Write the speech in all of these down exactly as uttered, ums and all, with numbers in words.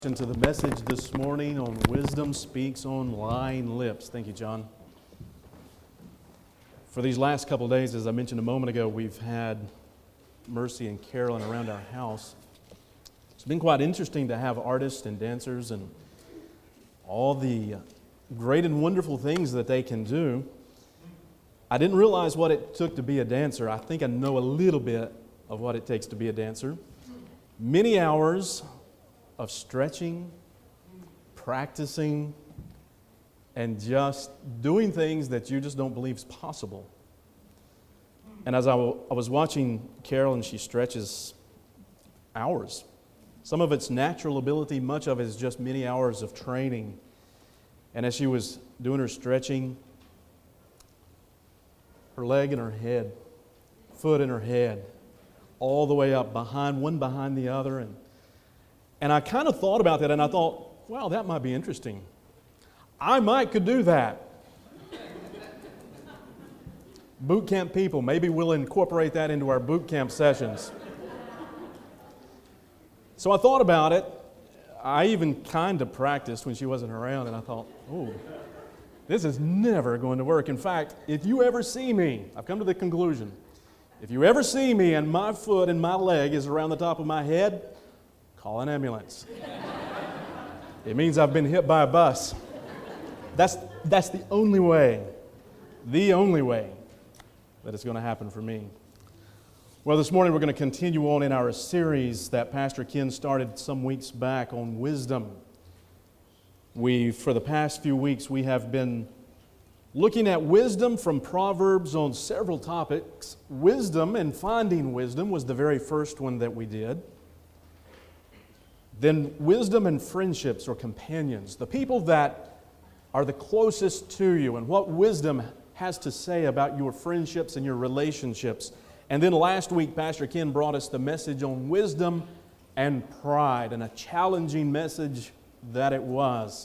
To the message this morning on Wisdom Speaks on Lying Lips. Thank you, John. For these last couple of days, as I mentioned a moment ago, we've had Mercy and Carolyn around our house. It's been quite interesting to have artists and dancers and all the great and wonderful things that they can do. I didn't realize what it took to be a dancer. I think I know a little bit of what it takes to be a dancer. Many hours of stretching, practicing, and just doing things that you just don't believe is possible. And as I, w- I was watching Carolyn, she stretches hours. Some of it's natural ability, much of it is just many hours of training. And as she was doing her stretching, her leg and her head, foot and her head, all the way up behind, one behind the other, and And I kind of thought about that, and I thought, wow, that might be interesting. I might could do that. Boot camp people, maybe we'll incorporate that into our boot camp sessions. So I thought about it. I even kind of practiced when she wasn't around, and I thought, oh, this is never going to work. In fact, if you ever see me, I've come to the conclusion, if you ever see me and my foot and my leg is around the top of my head, call an ambulance. It means I've been hit by a bus. That's, that's the only way, the only way that it's going to happen for me. Well, this morning we're going to continue on in our series that Pastor Ken started some weeks back on wisdom. We, for the past few weeks, we have been looking at wisdom from Proverbs on several topics. Wisdom and finding wisdom was the very first one that we did. Then wisdom and friendships or companions, the people that are the closest to you and what wisdom has to say about your friendships and your relationships. And then last week, Pastor Ken brought us the message on wisdom and pride, and a challenging message that it was.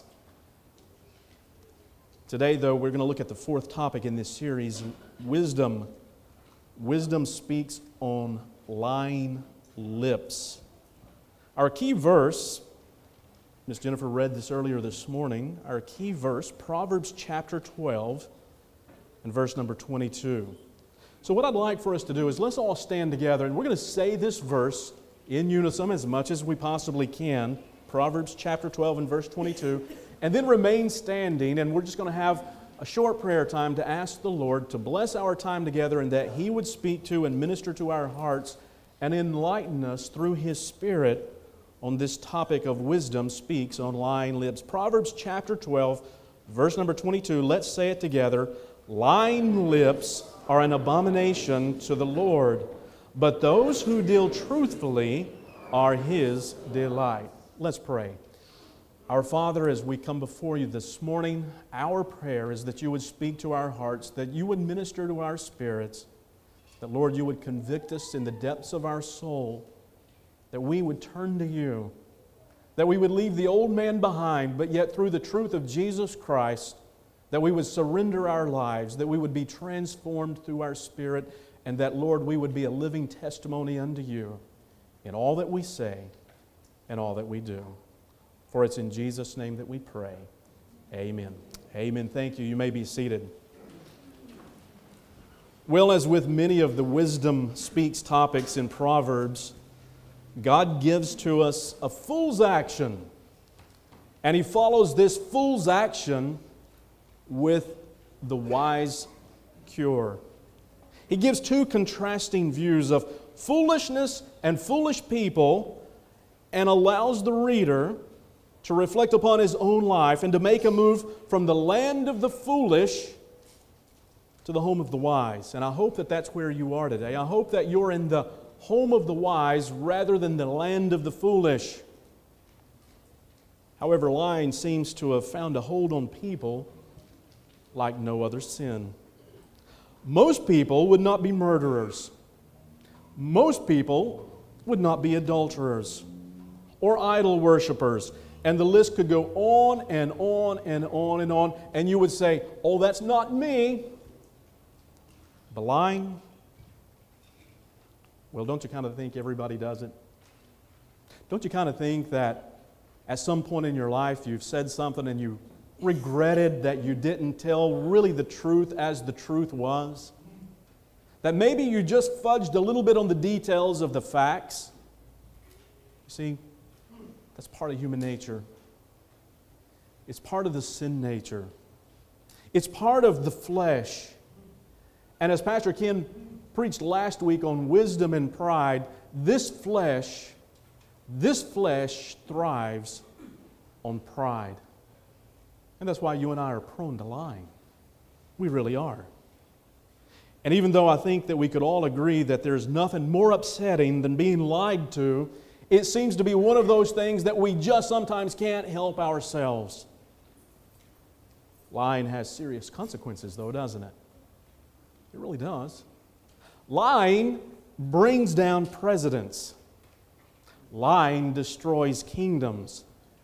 Today, though, we're going to look at the fourth topic in this series, wisdom. Wisdom speaks on lying lips. Our key verse, Miss Jennifer read this earlier this morning, our key verse, Proverbs chapter twelve and verse number twenty-two. So what I'd like for us to do is let's all stand together and we're going to say this verse in unison as much as we possibly can, Proverbs chapter twelve and verse twenty-two, and then remain standing, and we're just going to have a short prayer time to ask the Lord to bless our time together and that He would speak to and minister to our hearts and enlighten us through His Spirit on this topic of wisdom speaks on lying lips. Proverbs chapter twelve, verse number twenty-two, let's say it together. Lying lips are an abomination to the Lord, but those who deal truthfully are His delight. Let's pray. Our Father, as we come before You this morning, our prayer is that You would speak to our hearts, that You would minister to our spirits, that, Lord, You would convict us in the depths of our soul, that we would turn to You, that we would leave the old man behind, but yet through the truth of Jesus Christ, that we would surrender our lives, that we would be transformed through our spirit, and that, Lord, we would be a living testimony unto You in all that we say and all that we do. For it's in Jesus' name that we pray. Amen. Amen. Thank you. You may be seated. Well, as with many of the Wisdom Speaks topics in Proverbs, God gives to us a fool's action, and He follows this fool's action with the wise cure. He gives two contrasting views of foolishness and foolish people and allows the reader to reflect upon his own life and to make a move from the land of the foolish to the home of the wise. And I hope that that's where you are today. I hope that you're in the home of the wise rather than the land of the foolish. However, lying seems to have found a hold on people like no other sin. Most people would not be murderers. Most people would not be adulterers or idol worshipers. And the list could go on and on and on and on. And you would say, oh, that's not me. But lying, well, don't you kind of think everybody does it? Don't you kind of think that At some point in your life, you've said something and you regretted that you didn't tell really the truth as the truth was? That maybe you just fudged a little bit on the details of the facts? You see, that's part of human nature. It's part of the sin nature. It's part of the flesh. And as Pastor Ken preached last week on wisdom and pride, this flesh, this flesh thrives on pride. And that's why you and I are prone to lying. We really are. And even though I think that we could all agree that there's nothing more upsetting than being lied to, it seems to be one of those things that we just sometimes can't help ourselves. Lying has serious consequences, though, doesn't it? It really does. Lying brings down presidents. Lying destroys kingdoms.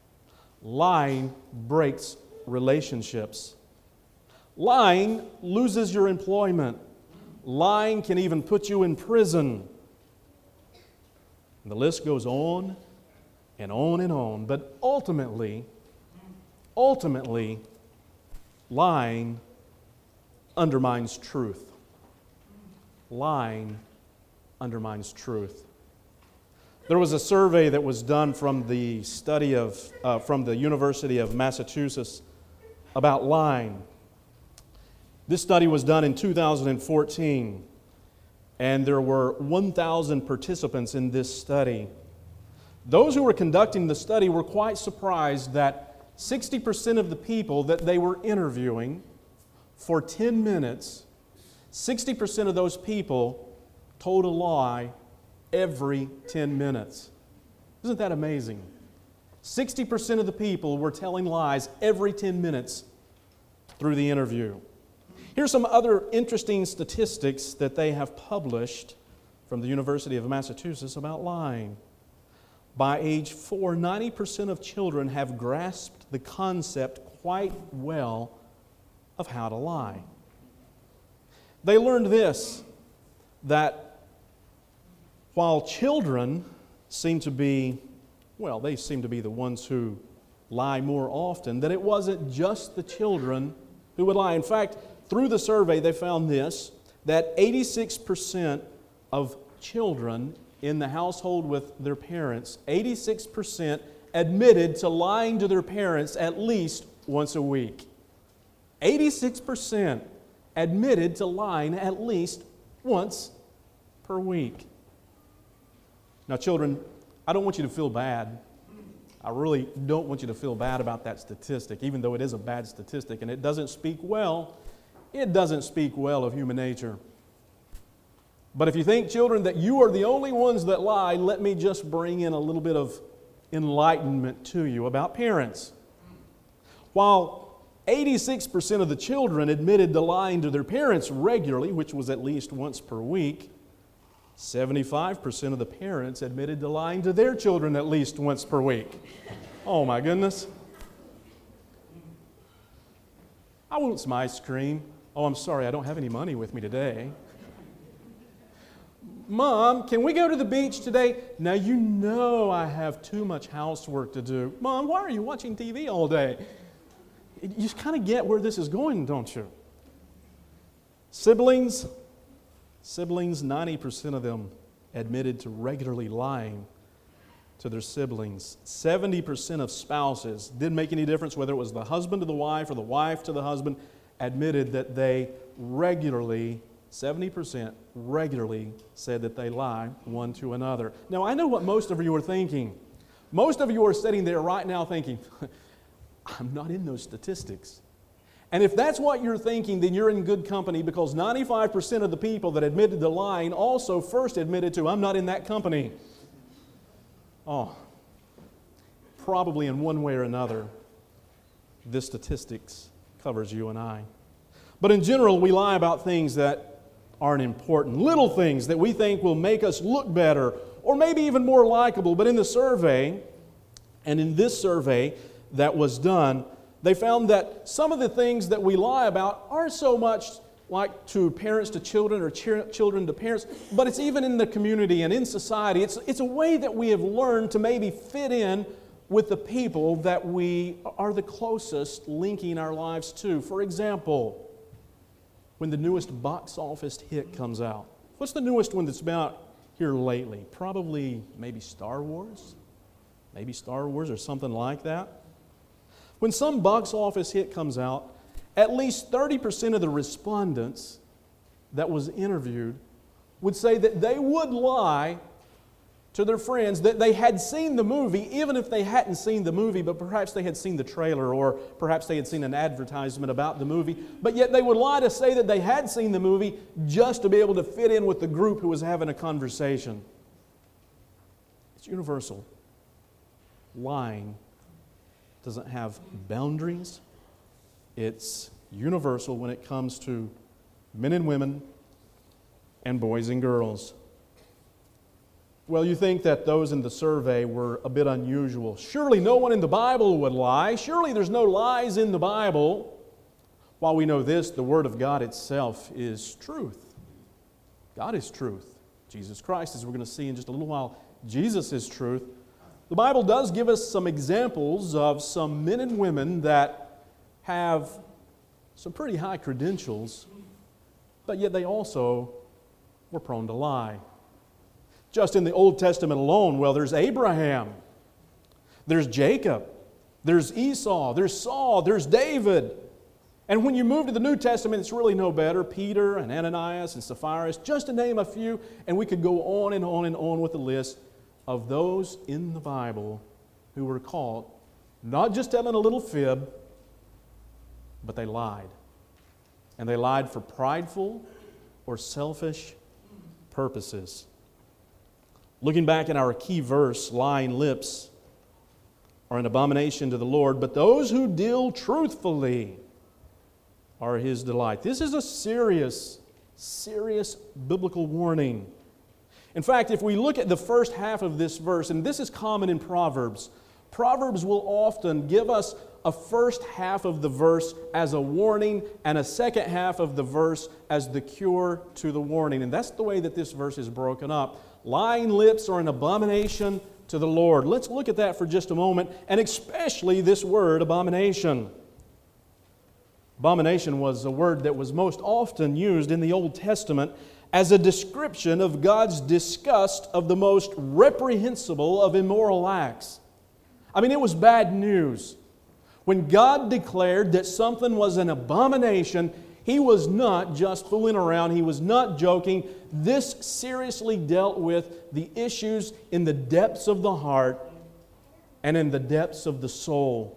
Lying breaks relationships. Lying loses your employment. Lying can even put you in prison. And the list goes on and on and on. But ultimately, ultimately, lying undermines truth. Lying undermines truth. There was a survey that was done from the study of, uh, from the University of Massachusetts about lying. This study was done in two thousand fourteen, and there were one thousand participants in this study. Those who were conducting the study were quite surprised that sixty percent of the people that they were interviewing for ten minutes, sixty percent of those people told a lie every ten minutes. Isn't that amazing? sixty percent of the people were telling lies every ten minutes through the interview. Here's some other interesting statistics that they have published from the University of Massachusetts about lying. By age four, ninety percent of children have grasped the concept quite well of how to lie. They learned this, that while children seem to be, well, they seem to be the ones who lie more often, that it wasn't just the children who would lie. In fact, through the survey, they found this, that eighty-six percent of children in the household with their parents, eighty-six percent admitted to lying to their parents at least once a week. eighty-six percent admitted to lying at least once per week. Now, children, I don't want you to feel bad. I really don't want you to feel bad about that statistic, even though it is a bad statistic, and it doesn't speak well It doesn't speak well of human nature. But if you think, children, that you are the only ones that lie, let me just bring in a little bit of enlightenment to you about parents. While eighty-six percent of the children admitted to lying to their parents regularly, which was at least once per week, seventy-five percent of the parents admitted to lying to their children at least once per week. Oh my goodness. I want some ice cream. Oh, I'm sorry, I don't have any money with me today. Mom, can we go to the beach today? Now you know I have too much housework to do. Mom, why are you watching T V all day? You just kind of get where this is going, don't you? Siblings, siblings, ninety percent of them admitted to regularly lying to their siblings. seventy percent of spouses, didn't make any difference whether it was the husband to the wife or the wife to the husband, admitted that they regularly, seventy percent regularly said that they lie one to another. Now, I know what most of you are thinking. Most of you are sitting there right now thinking, I'm not in those statistics. And if that's what you're thinking, then you're in good company, because ninety-five percent of the people that admitted to lying also first admitted to, I'm not in that company. Oh, probably in one way or another, this statistics covers you and I. But in general, we lie about things that aren't important, little things that we think will make us look better or maybe even more likable. But in the survey, and in this survey that was done, they found that some of the things that we lie about aren't so much like to parents to children or ch- children to parents, but it's even in the community and in society. It's, it's a way that we have learned to maybe fit in with the people that we are the closest linking our lives to. For example, when the newest box office hit comes out. What's the newest one that's been out here lately? Probably maybe Star Wars? Maybe Star Wars or something like that. When some box office hit comes out, at least thirty percent of the respondents that was interviewed would say that they would lie to their friends that they had seen the movie, even if they hadn't seen the movie, but perhaps they had seen the trailer or perhaps they had seen an advertisement about the movie, but yet they would lie to say that they had seen the movie just to be able to fit in with the group who was having a conversation. It's universal. Lying doesn't have boundaries. It's universal when it comes to men and women and boys and girls. Well, you think that those in the survey were a bit unusual. Surely no one in the Bible would lie. Surely there's no lies in the Bible. While we know this, the Word of God itself is truth. God is truth. Jesus Christ, as we're going to see in just a little while, Jesus is truth. The Bible does give us some examples of some men and women that have some pretty high credentials, but yet they also were prone to lie. Just in the Old Testament alone, well, there's Abraham, there's Jacob, there's Esau, there's Saul, there's David. And when you move to the New Testament, it's really no better. Peter and Ananias and Sapphira, just to name a few, and we could go on and on and on with the list of those in the Bible who were caught not just telling a little fib, but they lied. And they lied for prideful or selfish purposes. Looking back at our key verse, lying lips are an abomination to the Lord, but those who deal truthfully are His delight. This is a serious, serious biblical warning. In fact, if we look at the first half of this verse, and this is common in Proverbs, Proverbs will often give us a first half of the verse as a warning and a second half of the verse as the cure to the warning. And that's the way that this verse is broken up. Lying lips are an abomination to the Lord. Let's look at that for just a moment, and especially this word, abomination. Abomination was a word that was most often used in the Old Testament as a description of God's disgust of the most reprehensible of immoral acts. I mean, it was bad news. When God declared that something was an abomination, He was not just fooling around. He was not joking. This seriously dealt with the issues in the depths of the heart and in the depths of the soul.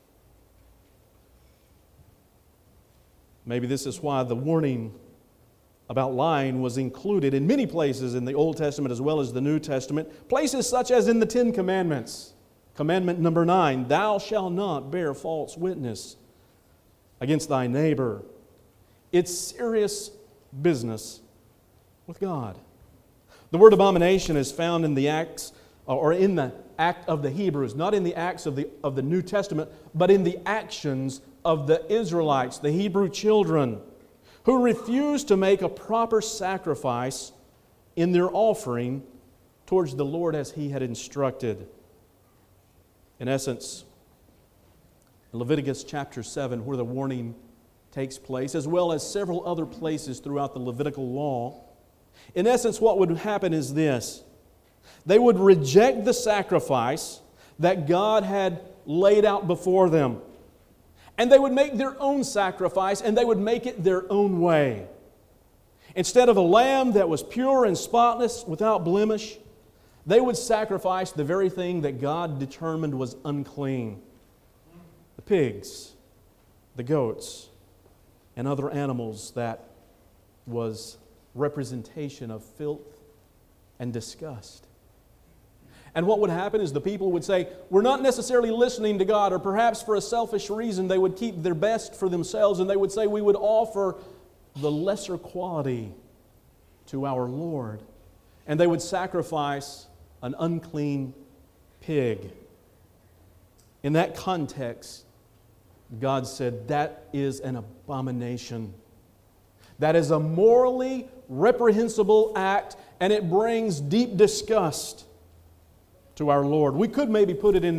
Maybe this is why the warning about lying was included in many places in the Old Testament as well as the New Testament. Places such as in the Ten Commandments. Commandment number nine, thou shalt not bear false witness against thy neighbor. It's serious business with God. The word abomination is found in the Acts, or in the act of the Hebrews, not in the Acts of the, of the New Testament, but in the actions of the Israelites, the Hebrew children, who refused to make a proper sacrifice in their offering towards the Lord as He had instructed. In essence, Leviticus chapter seven, where the warning takes place, as well as several other places throughout the Levitical law, in essence, what would happen is this. They would reject the sacrifice that God had laid out before them. And they would make their own sacrifice, and they would make it their own way. Instead of a lamb that was pure and spotless, without blemish, they would sacrifice the very thing that God determined was unclean. The pigs, the goats, and other animals that was representation of filth and disgust. And what would happen is the people would say, we're not necessarily listening to God, or perhaps for a selfish reason they would keep their best for themselves, and they would say we would offer the lesser quality to our Lord. And they would sacrifice an unclean pig. In that context, God said that is an abomination. That is a morally reprehensible act, and it brings deep disgust to our Lord. We could maybe put it in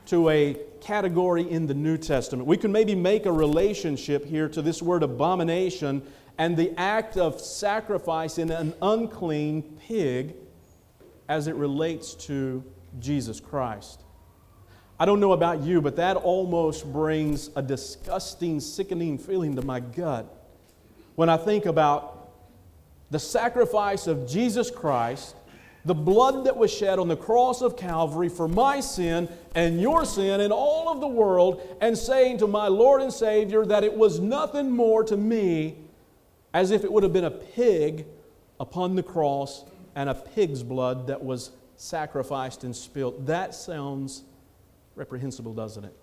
to a category in the New Testament. We can maybe make a relationship here to this word abomination and the act of sacrifice in an unclean pig as it relates to Jesus Christ. I don't know about you, but that almost brings a disgusting, sickening feeling to my gut when I think about the sacrifice of Jesus Christ, the blood that was shed on the cross of Calvary for my sin and your sin and all of the world, and saying to my Lord and Savior that it was nothing more to me as if it would have been a pig upon the cross and a pig's blood that was sacrificed and spilt. That sounds reprehensible, doesn't it?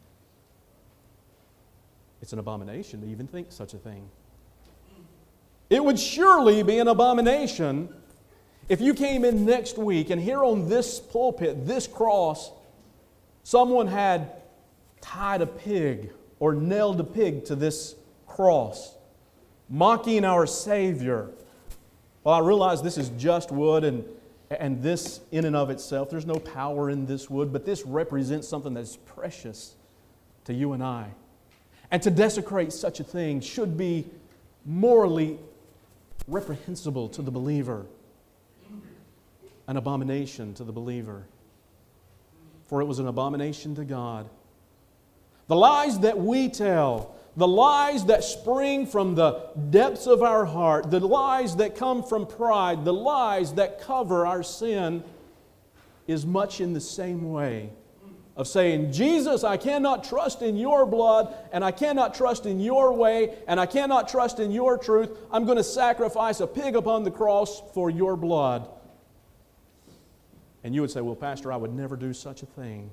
It's an abomination to even think such a thing. It would surely be an abomination if you came in next week and here on this pulpit, this cross, someone had tied a pig or nailed a pig to this cross, mocking our Savior. Well, I realize this is just wood, and, and this in and of itself, there's no power in this wood, but this represents something that's precious to you and I. And to desecrate such a thing should be morally reprehensible to the believer, an abomination to the believer. For it was an abomination to God. The lies that we tell, the lies that spring from the depths of our heart, the lies that come from pride, the lies that cover our sin, is much in the same way of saying, Jesus, I cannot trust in your blood, and I cannot trust in your way, and I cannot trust in your truth. I'm going to sacrifice a pig upon the cross for your blood. And you would say, well, Pastor, I would never do such a thing.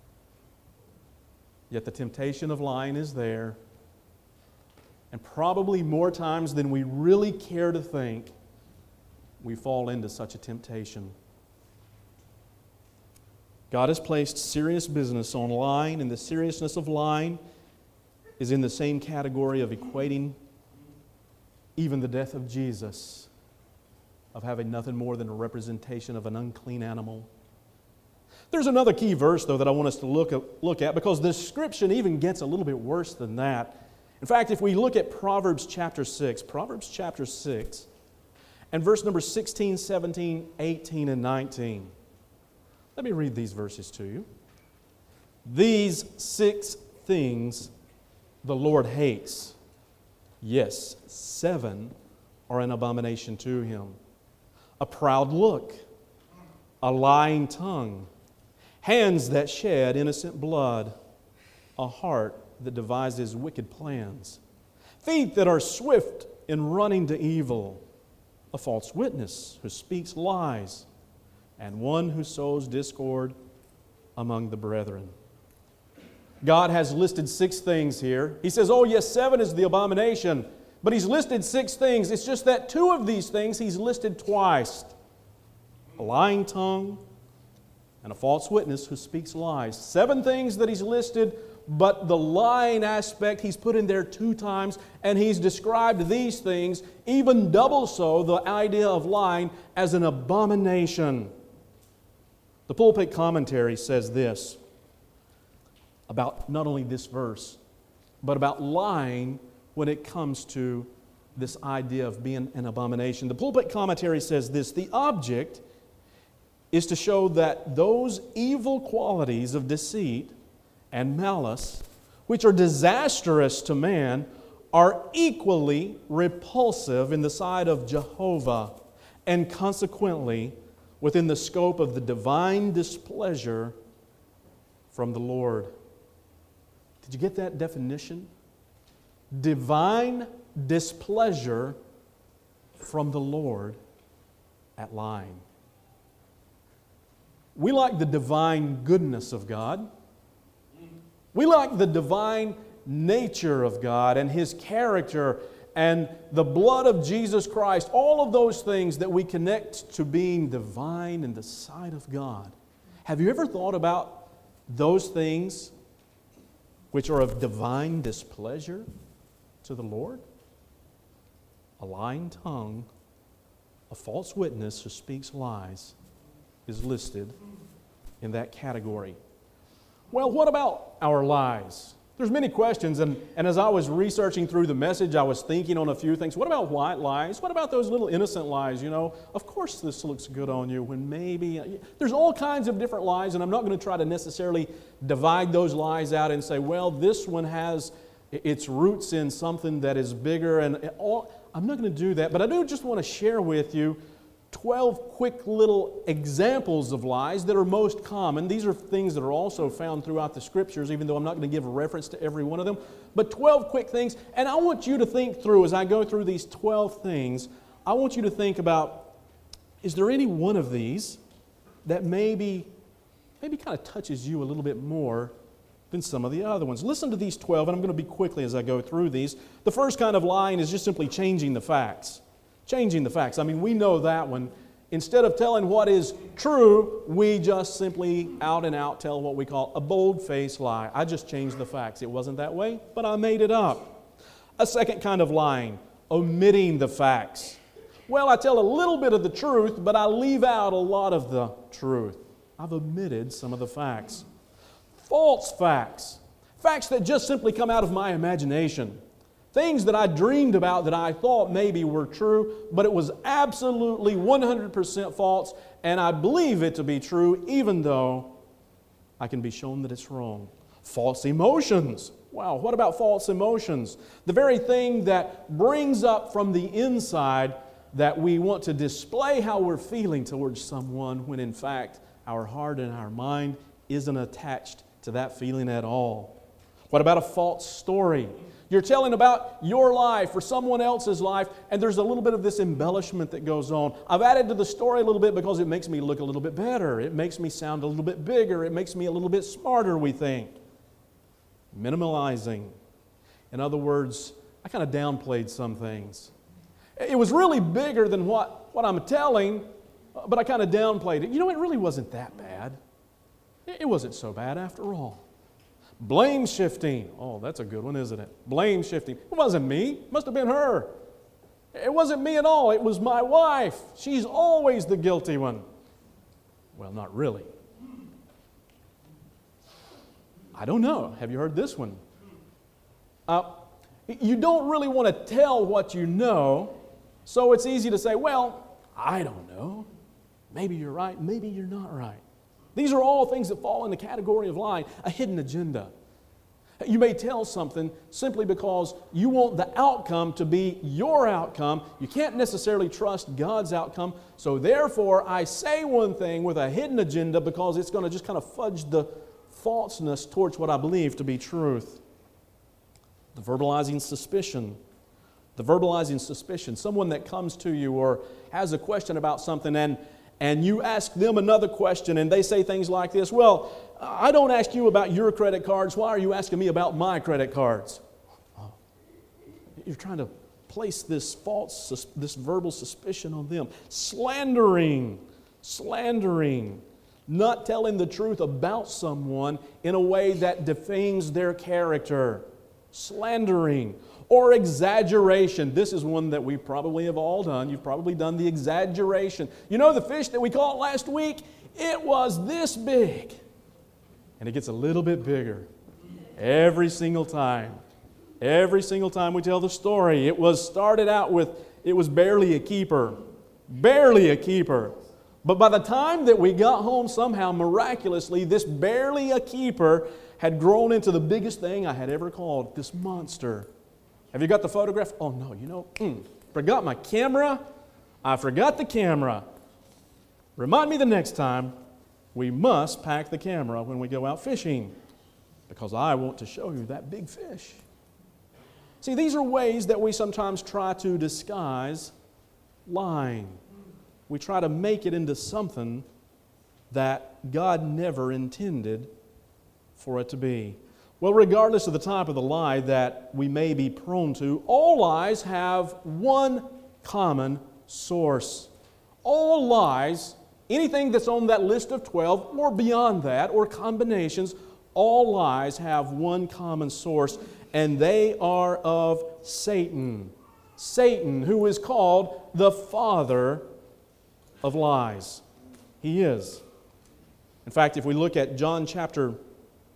Yet the temptation of lying is there. And probably more times than we really care to think, we fall into such a temptation. God has placed serious business on lying, and the seriousness of lying is in the same category of equating even the death of Jesus, of having nothing more than a representation of an unclean animal. There's another key verse, though, that I want us to look at, look at because the description even gets a little bit worse than that. In fact, if we look at Proverbs chapter six, Proverbs chapter six, and verse number sixteen, seventeen, eighteen, and nineteen. Let me read these verses to you. These six things the Lord hates. Yes, seven are an abomination to Him. A proud look, a lying tongue, hands that shed innocent blood, a heart that devises wicked plans, feet that are swift in running to evil, a false witness who speaks lies, and one who sows discord among the brethren. God has listed six things here. He says, oh yes, seven is the abomination, but He's listed six things. It's just that two of these things He's listed twice. A lying tongue and a false witness who speaks lies. Seven things that He's listed, but the lying aspect He's put in there two times, and He's described these things, even double so, the idea of lying, as an abomination. The pulpit commentary says this about not only this verse, but about lying when it comes to this idea of being an abomination. The pulpit commentary says this: the object is to show that those evil qualities of deceit and malice, which are disastrous to man, are equally repulsive in the sight of Jehovah, and consequently within the scope of the divine displeasure from the Lord. Did you get that definition? Divine displeasure from the Lord at lying. We like the divine goodness of God. We like the divine nature of God and His character and the blood of Jesus Christ, all of those things that we connect to being divine in the sight of God. Have you ever thought about those things which are of divine displeasure to the Lord? A lying tongue, a false witness who speaks lies is listed in that category. Well, what about our lies? There's many questions, and, and as I was researching through the message, I was thinking on a few things. What about white lies? What about those little innocent lies? You know, of course this looks good on you when maybe... There's all kinds of different lies, and I'm not going to try to necessarily divide those lies out and say, well, this one has its roots in something that is bigger, and all... I'm not going to do that, but I do just want to share with you twelve quick little examples of lies that are most common. These are things that are also found throughout the Scriptures, even though I'm not going to give a reference to every one of them. But twelve quick things, and I want you to think through, as I go through these twelve things, I want you to think about, is there any one of these that maybe, maybe kind of touches you a little bit more than some of the other ones? Listen to these twelve, and I'm going to be quickly as I go through these. The first kind of lying is just simply changing the facts. Changing the facts. I mean, we know that one. Instead of telling what is true, we just simply out and out tell what we call a bold-faced lie. I just changed the facts. It wasn't that way, but I made it up. A second kind of lying, omitting the facts. Well, I tell a little bit of the truth, but I leave out a lot of the truth. I've omitted some of the facts. False facts. Facts that just simply come out of my imagination. Things that I dreamed about that I thought maybe were true, but it was absolutely one hundred percent false, and I believe it to be true even though I can be shown that it's wrong. False emotions. Wow, what about false emotions? The very thing that brings up from the inside that we want to display how we're feeling towards someone when in fact our heart and our mind isn't attached to that feeling at all. What about a false story? You're telling about your life or someone else's life, and there's a little bit of this embellishment that goes on. I've added to the story a little bit because it makes me look a little bit better. It makes me sound a little bit bigger. It makes me a little bit smarter, we think. Minimalizing. In other words, I kind of downplayed some things. It was really bigger than what, what I'm telling, but I kind of downplayed it. You know, it really wasn't that bad. It wasn't so bad after all. Blame shifting. Oh, that's a good one, isn't it? Blame shifting. It wasn't me. It must have been her. It wasn't me at all. It was my wife. She's always the guilty one. Well, not really. I don't know. Have you heard this one? Uh, you don't really want to tell what you know, so it's easy to say, well, I don't know. Maybe you're right. Maybe you're not right. These are all things that fall in the category of lying, a hidden agenda. You may tell something simply because you want the outcome to be your outcome. You can't necessarily trust God's outcome. So therefore, I say one thing with a hidden agenda because it's going to just kind of fudge the falseness towards what I believe to be truth. The verbalizing suspicion. The verbalizing suspicion. Someone that comes to you or has a question about something and And you ask them another question and they say things like this, well, I don't ask you about your credit cards. Why are you asking me about my credit cards? Oh. You're trying to place this false, this verbal suspicion on them. Slandering, slandering, not telling the truth about someone in a way that defames their character. Slandering. Or exaggeration. This is one that we probably have all done. You've probably done the exaggeration. You know the fish that we caught last week? It was this big. And it gets a little bit bigger every single time. Every single time we tell the story. It was started out with, it was barely a keeper. Barely a keeper. But by the time that we got home, somehow, miraculously, this barely a keeper had grown into the biggest thing I had ever caught, this monster. Have you got the photograph? Oh, no, you know, mm, forgot my camera. I forgot the camera. Remind me the next time we must pack the camera when we go out fishing because I want to show you that big fish. See, these are ways that we sometimes try to disguise lying. We try to make it into something that God never intended for it to be. Well, regardless of the type of the lie that we may be prone to, all lies have one common source. All lies, anything that's on that list of twelve or beyond that, or combinations, all lies have one common source, and they are of Satan. Satan, who is called the father of lies. He is. In fact, if we look at John chapter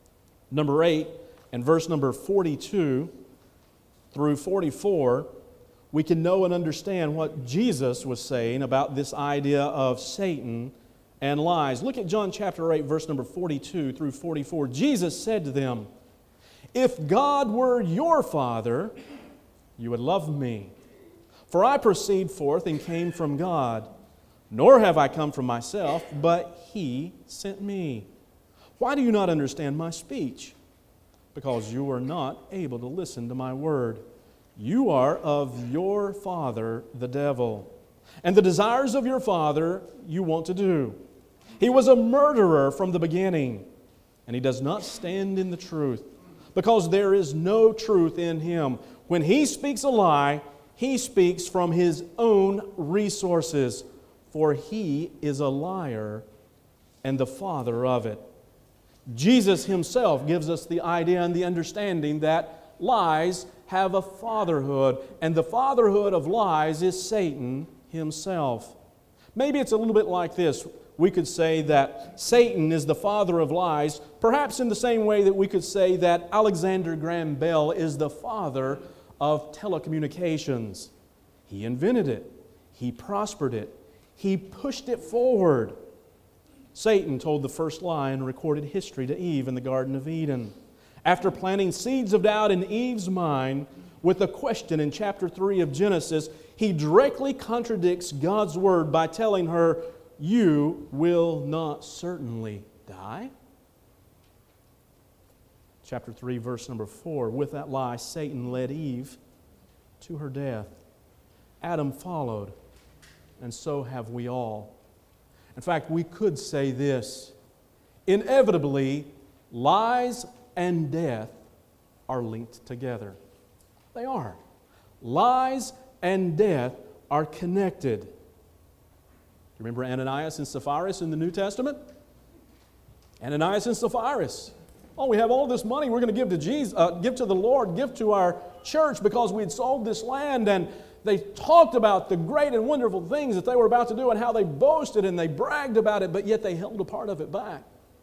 Number eight, and verse number forty-two through forty-four, we can know and understand what Jesus was saying about this idea of Satan and lies. Look at John chapter eight, verse number forty-two through forty-four. Jesus said to them, "If God were your Father, you would love me. For I proceed forth and came from God. Nor have I come from myself, but He sent me. Why do you not understand my speech? Because you are not able to listen to my word. You are of your father, the devil, and the desires of your father you want to do. He was a murderer from the beginning, and he does not stand in the truth, because there is no truth in him. When he speaks a lie, he speaks from his own resources, for he is a liar and the father of it." Jesus Himself gives us the idea and the understanding that lies have a fatherhood, and the fatherhood of lies is Satan himself. Maybe it's a little bit like this. We could say that Satan is the father of lies, perhaps in the same way that we could say that Alexander Graham Bell is the father of telecommunications. He invented it. He prospered it. He pushed it forward. Satan told the first lie in recorded history to Eve in the Garden of Eden. After planting seeds of doubt in Eve's mind with a question in chapter three of Genesis, he directly contradicts God's word by telling her, "You will not certainly die." Chapter three, verse number four, with that lie, Satan led Eve to her death. Adam followed, and so have we all. In fact, we could say this: inevitably, lies and death are linked together. They are. Lies and death are connected. Do you remember Ananias and Sapphira in the New Testament? Ananias and Sapphira. Oh, we have all this money we're going to give to Jesus, uh, give to the Lord, give to our church because we had sold this land, and they talked about the great and wonderful things that they were about to do and how they boasted and they bragged about it, but yet they held a part of it back.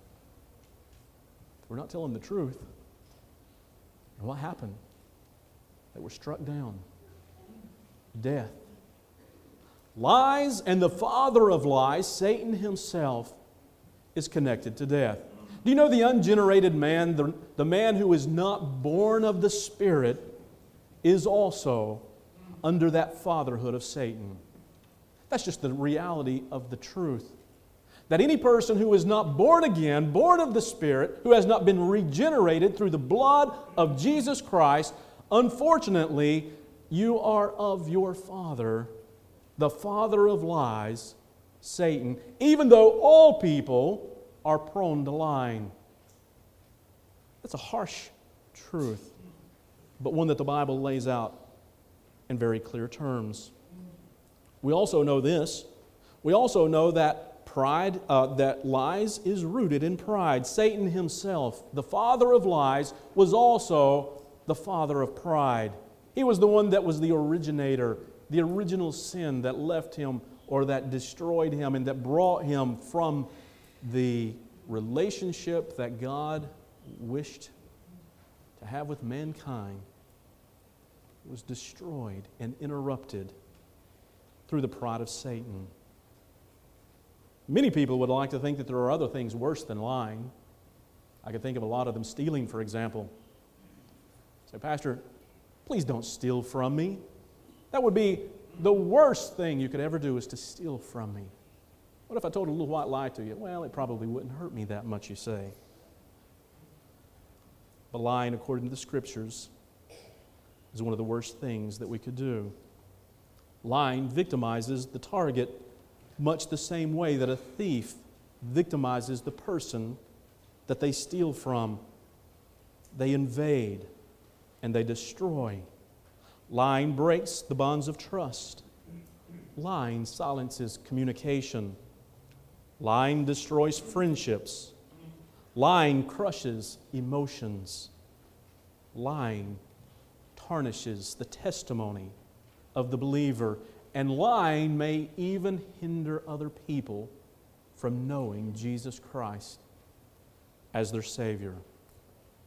We're not telling the truth. And what happened? They were struck down. Death. Lies and the father of lies, Satan himself, is connected to death. Do you know the ungenerated man, the, the man who is not born of the Spirit, is also under that fatherhood of Satan? That's just the reality of the truth. That any person who is not born again, born of the Spirit, who has not been regenerated through the blood of Jesus Christ, unfortunately, you are of your father, the father of lies, Satan, even though all people are prone to lying. That's a harsh truth, but one that the Bible lays out in very clear terms. We also know this. We also know that pride, uh, that lies is rooted in pride. Satan himself, the father of lies, was also the father of pride. He was the one that was the originator, the original sin that left him or that destroyed him and that brought him from the relationship that God wished to have with mankind. Was destroyed and interrupted through the pride of Satan. Many people would like to think that there are other things worse than lying. I could think of a lot of them. Stealing, for example. Say, "Pastor, please don't steal from me." That would be the worst thing you could ever do, is to steal from me. What if I told a little white lie to you? Well, it probably wouldn't hurt me that much, you say. But lying, according to the Scriptures, is one of the worst things that we could do. Lying victimizes the target much the same way that a thief victimizes the person that they steal from. They invade and they destroy. Lying breaks the bonds of trust. Lying silences communication. Lying destroys friendships. Lying crushes emotions. Lying tarnishes the testimony of the believer, and lying may even hinder other people from knowing Jesus Christ as their Savior.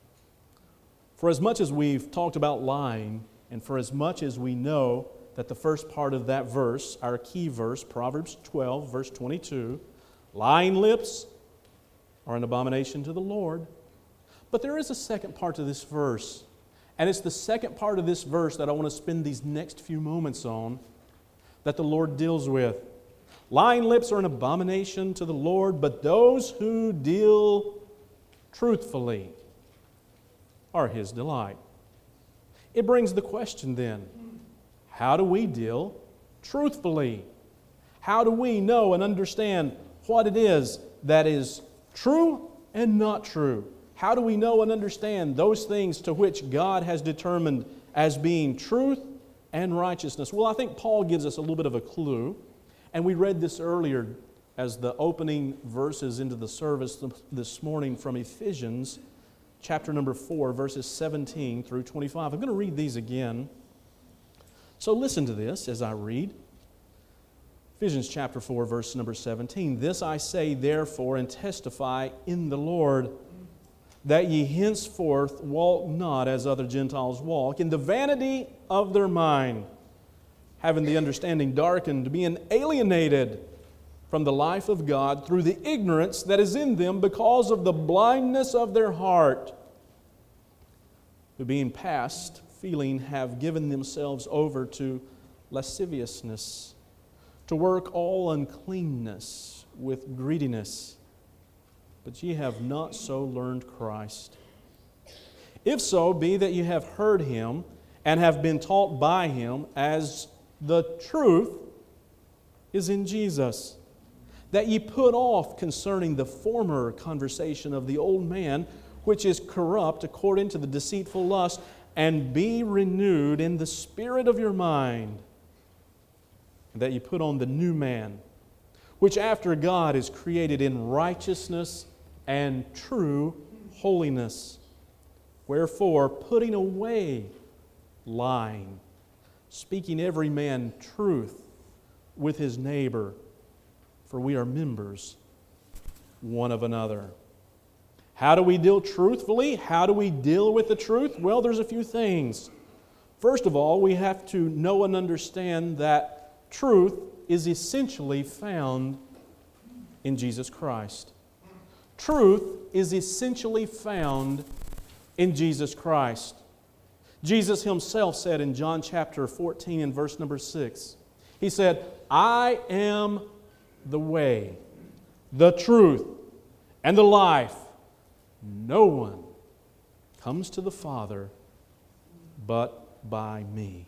For as much as we've talked about lying, and for as much as we know that the first part of that verse, our key verse, Proverbs twelve, verse twenty-two, lying lips are an abomination to the Lord. But there is a second part to this verse, and it's the second part of this verse that I want to spend these next few moments on, that the Lord deals with. Lying lips are an abomination to the Lord, but those who deal truthfully are His delight. It brings the question then, how do we deal truthfully? How do we know and understand what it is that is true and not true? How do we know and understand those things to which God has determined as being truth and righteousness? Well, I think Paul gives us a little bit of a clue, and we read this earlier as the opening verses into the service this morning from Ephesians chapter number four, verses seventeen through twenty-five. I'm going to read these again. So listen to this as I read. Ephesians chapter four, verse number seventeen. This I say therefore and testify in the Lord, that ye henceforth walk not as other Gentiles walk, in the vanity of their mind, having the understanding darkened, being alienated from the life of God through the ignorance that is in them because of the blindness of their heart, who being past feeling have given themselves over to lasciviousness, to work all uncleanness with greediness. But ye have not so learned Christ. If so be that ye have heard Him and have been taught by Him, as the truth is in Jesus, that ye put off concerning the former conversation of the old man, which is corrupt according to the deceitful lust, and be renewed in the spirit of your mind, and that ye put on the new man, which after God is created in righteousness and true holiness. Wherefore, putting away lying, speaking every man truth with his neighbor, for we are members one of another. How do we deal truthfully? How do we deal with the truth? Well, there's a few things. First of all, we have to know and understand that truth is essentially found in Jesus Christ. Truth is essentially found in Jesus Christ. Jesus Himself said in John chapter fourteen and verse number six, He said, I am the way, the truth, and the life. No one comes to the Father but by me.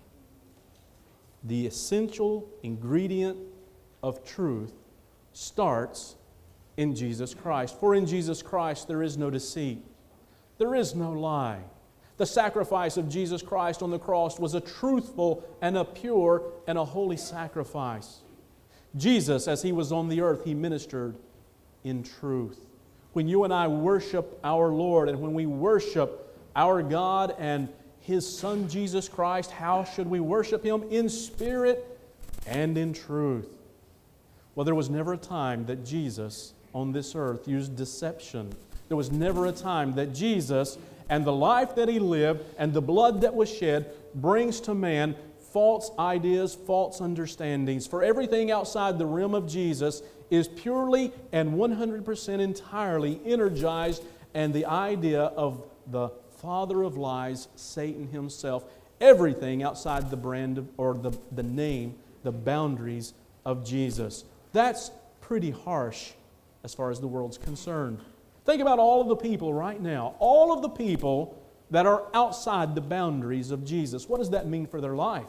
The essential ingredient of truth starts in Jesus Christ. For in Jesus Christ there is no deceit. There is no lie. The sacrifice of Jesus Christ on the cross was a truthful and a pure and a holy sacrifice. Jesus, as He was on the earth, He ministered in truth. When you and I worship our Lord, and when we worship our God and His Son Jesus Christ, how should we worship Him? In spirit and in truth. Well, there was never a time that Jesus on this earth used deception. There was never a time that Jesus and the life that He lived and the blood that was shed brings to man false ideas, false understandings. For everything outside the realm of Jesus is purely and one hundred percent entirely energized, and the idea of the father of lies, Satan himself, everything outside the brand of, or the, the name, the boundaries of Jesus. That's pretty harsh as far as the world's concerned. Think about all of the people right now, all of the people that are outside the boundaries of Jesus. What does that mean for their life?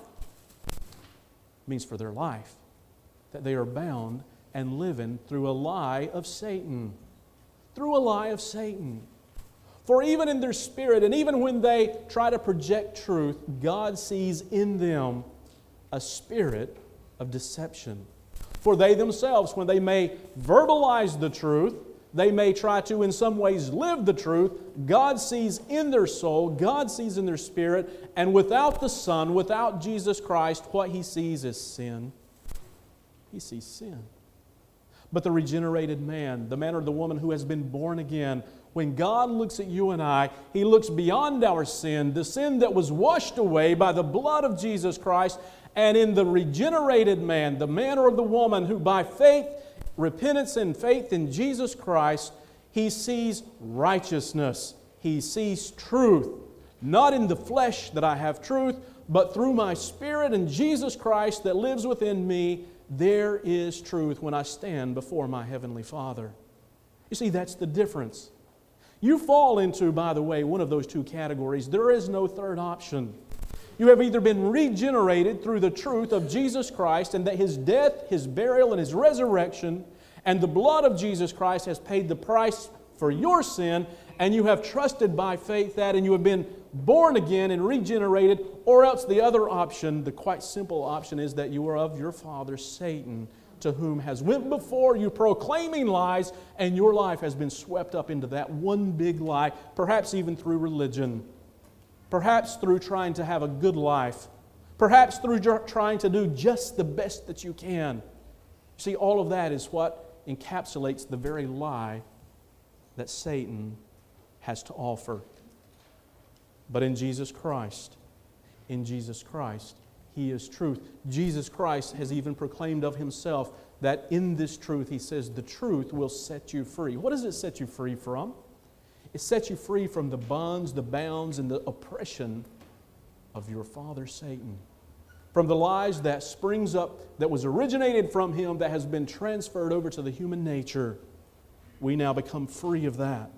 It means for their life that they are bound and living through a lie of Satan. Through a lie of Satan. For even in their spirit, and even when they try to project truth, God sees in them a spirit of deception. For they themselves, when they may verbalize the truth, they may try to in some ways live the truth, God sees in their soul, God sees in their spirit, and without the Son, without Jesus Christ, what He sees is sin. He sees sin. But the regenerated man, the man or the woman who has been born again, When God looks at you and I, He looks beyond our sin, the sin that was washed away by the blood of Jesus Christ, and in the regenerated man, the man or the woman who by faith, repentance and faith in Jesus Christ, he sees righteousness. He sees truth. Not in the flesh that I have truth, but through my Spirit and Jesus Christ that lives within me, there is truth when I stand before my Heavenly Father. You see, that's the difference. You fall into, by the way, one of those two categories. There is no third option. You have either been regenerated through the truth of Jesus Christ and that His death, His burial, and His resurrection, and the blood of Jesus Christ has paid the price for your sin, and you have trusted by faith that, and you have been born again and regenerated, or else the other option, the quite simple option, is that you are of your father Satan, to whom has went before you proclaiming lies, and your life has been swept up into that one big lie, perhaps even through religion, perhaps through trying to have a good life, perhaps through trying to do just the best that you can. See, all of that is what encapsulates the very lie that Satan has to offer. But in Jesus Christ, in Jesus Christ, He is truth. Jesus Christ has even proclaimed of Himself that in this truth, He says, the truth will set you free. What does it set you free from? It sets you free from the bonds, the bounds, and the oppression of your father Satan. From the lies that springs up, that was originated from him, that has been transferred over to the human nature. We now become free of that.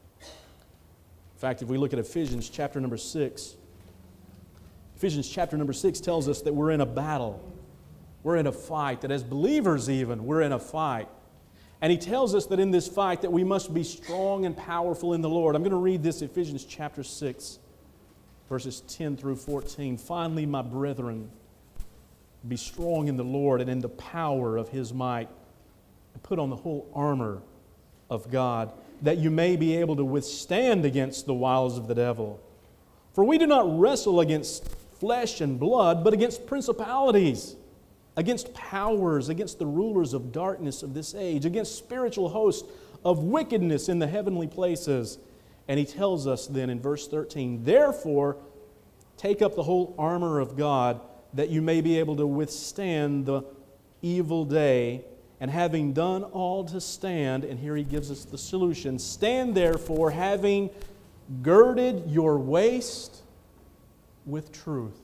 In fact, if we look at Ephesians chapter number six, Ephesians chapter number six tells us that we're in a battle. We're in a fight, that as believers even, we're in a fight. And he tells us that in this fight that we must be strong and powerful in the Lord. I'm going to read this Ephesians chapter six, verses ten through fourteen. Finally, my brethren, be strong in the Lord and in the power of His might, and put on the whole armor of God, that you may be able to withstand against the wiles of the devil. For we do not wrestle against flesh and blood, but against principalities, against powers, against the rulers of darkness of this age, against spiritual hosts of wickedness in the heavenly places. And he tells us then in verse thirteen, therefore, take up the whole armor of God, that you may be able to withstand the evil day, and having done all to stand, and here he gives us the solution, stand therefore, having girded your waist with truth.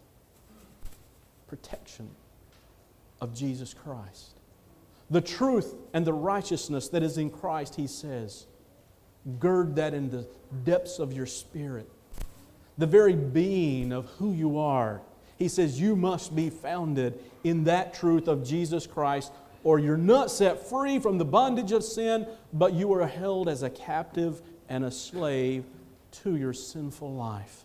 Protection of Jesus Christ. The truth and the righteousness that is in Christ, he says, gird that in the depths of your spirit. The very being of who you are. He says you must be founded in that truth of Jesus Christ, or you're not set free from the bondage of sin, but you are held as a captive and a slave to your sinful life.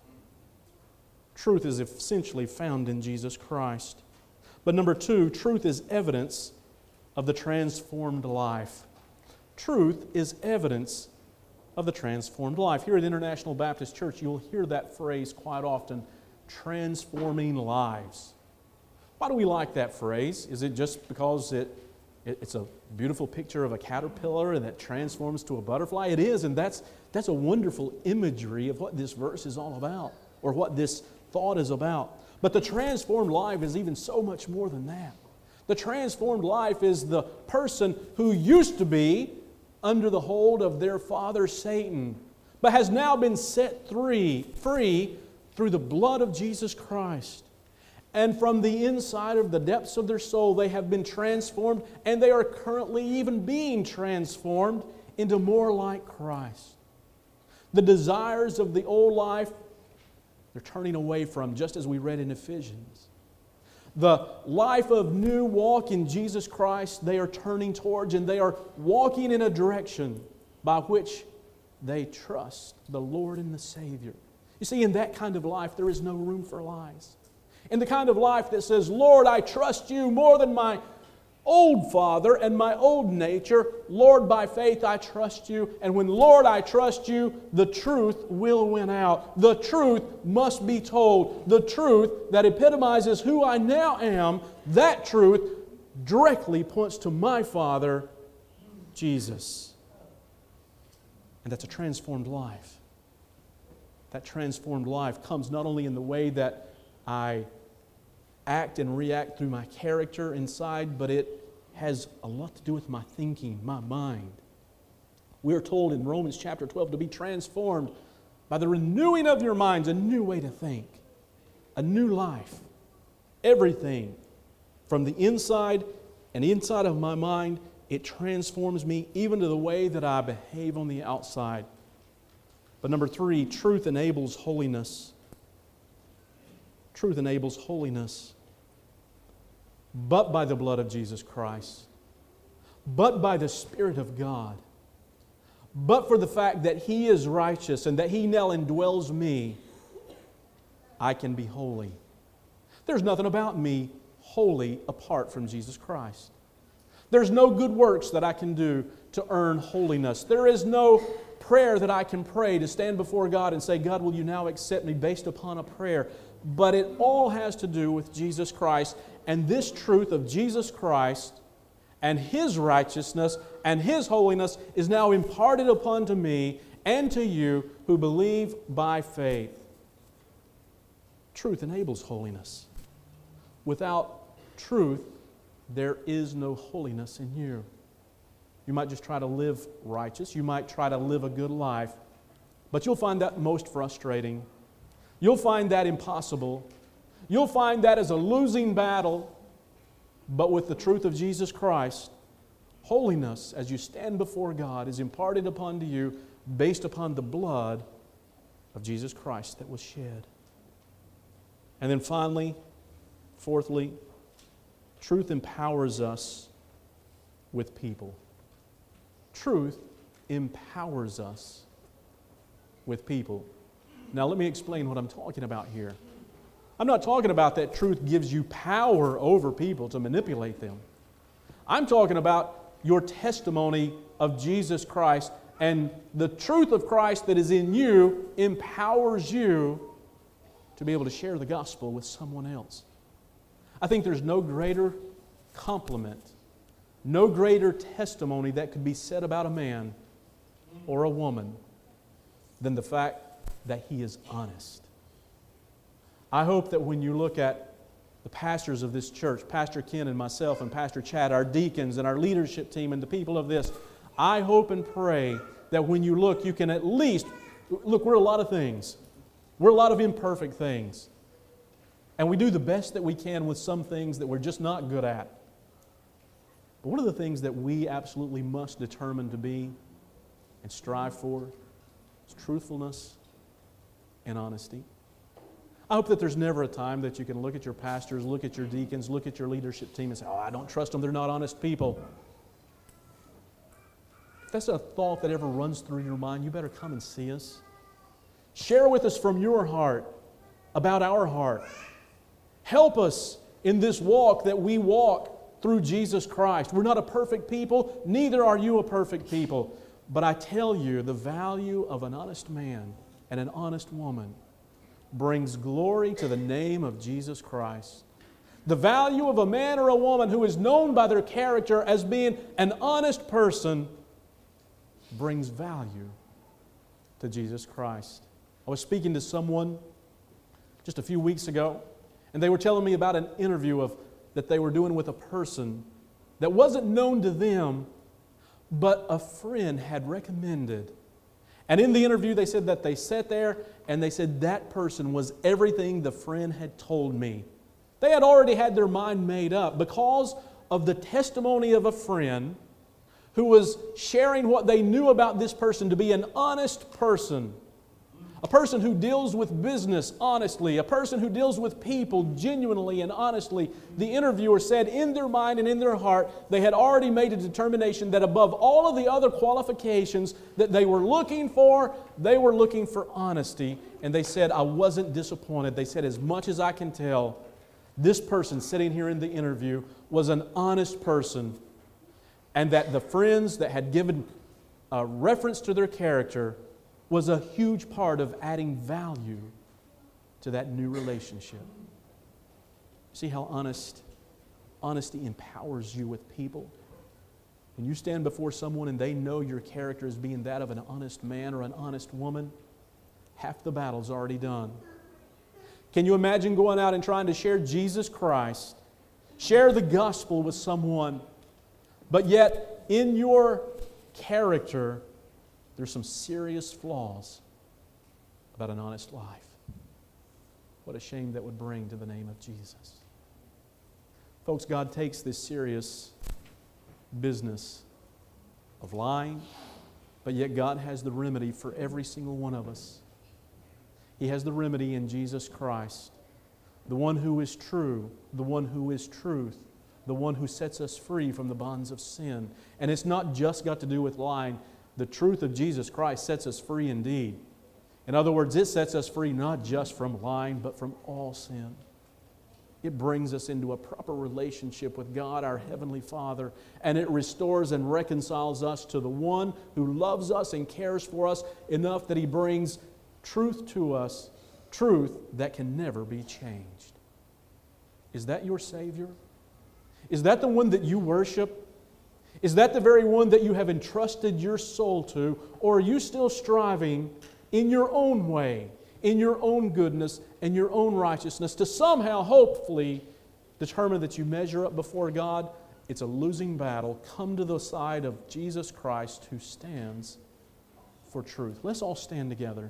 Truth is essentially found in Jesus Christ. But number two, truth is evidence of the transformed life. Truth is evidence of the transformed life. Here at International Baptist Church, you'll hear that phrase quite often, transforming lives. Why do we like that phrase? Is it just because it, it it's a beautiful picture of a caterpillar and that transforms to a butterfly? It is, and that's, that's a wonderful imagery of what this verse is all about, or what this thought is about. But the transformed life is even so much more than that. The transformed life is the person who used to be under the hold of their father Satan, but has now been set free, free through the blood of Jesus Christ. And from the inside of the depths of their soul, they have been transformed, and they are currently even being transformed into more like Christ. The desires of the old life, they're turning away from, just as we read in Ephesians. The life of new walk in Jesus Christ, they are turning towards, and they are walking in a direction by which they trust the Lord and the Savior. You see, in that kind of life, there is no room for lies. In the kind of life that says, Lord, I trust you more than my old father and my old nature. Lord, by faith I trust you. And when, Lord, I trust you, the truth will win out. The truth must be told. The truth that epitomizes who I now am, that truth directly points to my Father, Jesus. And that's a transformed life. That transformed life comes not only in the way that I act and react through my character inside, but it has a lot to do with my thinking, my mind. We are told in Romans chapter twelve to be transformed by the renewing of your minds, a new way to think, a new life. Everything from the inside and inside of my mind, it transforms me even to the way that I behave on the outside. But number three, truth enables holiness. Truth enables holiness. But by the blood of Jesus Christ. But by the Spirit of God. But for the fact that He is righteous and that He now indwells me, I can be holy. There's nothing about me holy apart from Jesus Christ. There's no good works that I can do to earn holiness. There is no prayer that I can pray to stand before God and say, God, will you now accept me based upon a prayer? But it all has to do with Jesus Christ. And this truth of Jesus Christ and His righteousness and His holiness is now imparted upon to me and to you who believe by faith. Truth enables holiness. Without truth, there is no holiness in you. You might just try to live righteous. You might try to live a good life. But you'll find that most frustrating. You'll find that impossible. You'll find that as a losing battle. But with the truth of Jesus Christ, holiness, as you stand before God, is imparted upon to you based upon the blood of Jesus Christ that was shed. And then finally, fourthly, truth empowers us with people. Truth empowers us with people. Now let me explain what I'm talking about here. I'm not talking about that truth gives you power over people to manipulate them. I'm talking about your testimony of Jesus Christ, and the truth of Christ that is in you empowers you to be able to share the gospel with someone else. I think there's no greater compliment, no greater testimony that could be said about a man or a woman than the fact that he is honest. I hope that when you look at the pastors of this church, Pastor Ken and myself and Pastor Chad, our deacons and our leadership team and the people of this, I hope and pray that when you look, you can at least, look, we're a lot of things. We're a lot of imperfect things. And we do the best that we can with some things that we're just not good at. But one of the things that we absolutely must determine to be and strive for is truthfulness and honesty. I hope that there's never a time that you can look at your pastors, look at your deacons, look at your leadership team and say, oh, I don't trust them, they're not honest people. If that's a thought that ever runs through your mind, you better come and see us. Share with us from your heart about our heart. Help us in this walk that we walk through Jesus Christ. We're not a perfect people, neither are you a perfect people. But I tell you, the value of an honest man and an honest woman brings glory to the name of Jesus Christ. The value of a man or a woman who is known by their character as being an honest person brings value to Jesus Christ. I was speaking to someone just a few weeks ago, and they were telling me about an interview of, that they were doing with a person that wasn't known to them, but a friend had recommended. And in the interview, they said that they sat there and they said that person was everything the friend had told me. They had already had their mind made up because of the testimony of a friend who was sharing what they knew about this person to be an honest person. A person who deals with business honestly, a person who deals with people genuinely and honestly. The interviewer said in their mind and in their heart, they had already made a determination that above all of the other qualifications that they were looking for, they were looking for honesty. And they said, I wasn't disappointed. They said, as much as I can tell, this person sitting here in the interview was an honest person. And that the friends that had given a reference to their character was a huge part of adding value to that new relationship. See how honest, honesty empowers you with people? and you stand before someone and they know your character as being that of an honest man or an honest woman, half the battle's already done. Can you imagine going out and trying to share Jesus Christ, share the gospel with someone, but yet in your character there's some serious flaws about an honest life? What a shame that would bring to the name of Jesus. Folks, God takes this serious business of lying, but yet God has the remedy for every single one of us. He has the remedy in Jesus Christ, the one who is true, the one who is truth, the one who sets us free from the bonds of sin. And it's not just got to do with lying. The truth of Jesus Christ sets us free indeed. In other words, it sets us free not just from lying, but from all sin. It brings us into a proper relationship with God, our Heavenly Father, and it restores and reconciles us to the one who loves us and cares for us enough that He brings truth to us, truth that can never be changed. Is that your Savior? Is that the one that you worship? Is that the very one that you have entrusted your soul to? Or are you still striving in your own way, in your own goodness and your own righteousness to somehow, hopefully, determine that you measure up before God? It's a losing battle. Come to the side of Jesus Christ who stands for truth. Let's all stand together.